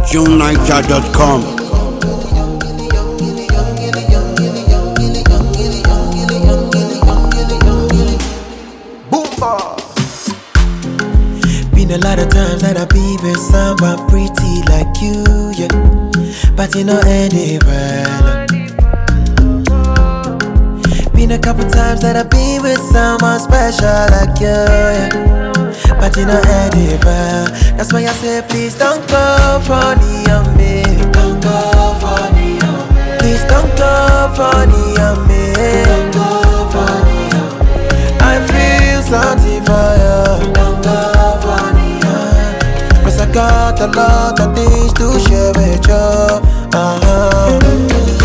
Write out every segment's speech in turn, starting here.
JohnNiger.com. Been a lot of times that I be with someone pretty like you, yeah. But you know anywhere. Been a couple times that I be with someone special like you, yeah. But you know anywhere. That's why I say please don't go funny on me. Don't go funny on me. Please don't go funny on me. Don't go funny on me. I feel something for you. Don't go funny on me. Cause I got a lot of things to share with you.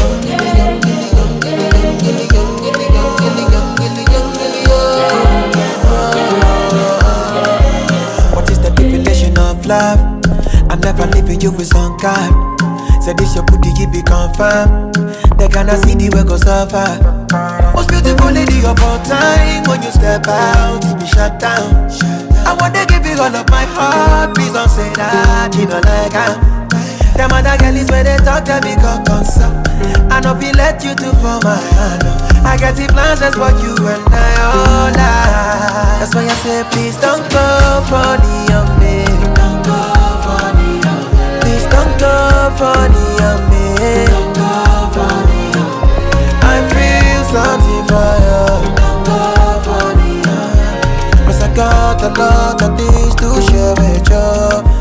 What is the definition of love? I'm never leaving you with some guy. Say this your booty, you be confirmed. They cannot see the way go suffer. Most beautiful lady of all time. When you step out, you be shut down. I wanna give you all of my heart. Please don't say that you don't like her. Them other girls where they talk, they be got concern. I know if let you to for my hand. I get the plans just for you and I all that. That's why I say please don't go funny on me. Don't go funny on me. Please don't go funny on me. Don't go funny on me. I feel something for you. Don't go funny on me. Cause I got a lot of things to share with you.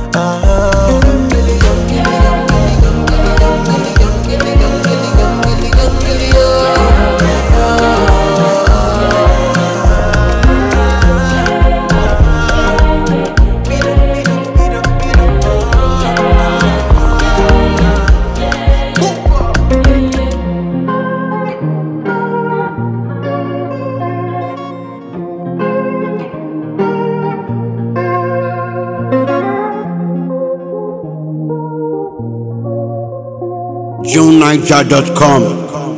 JohnNiger.com.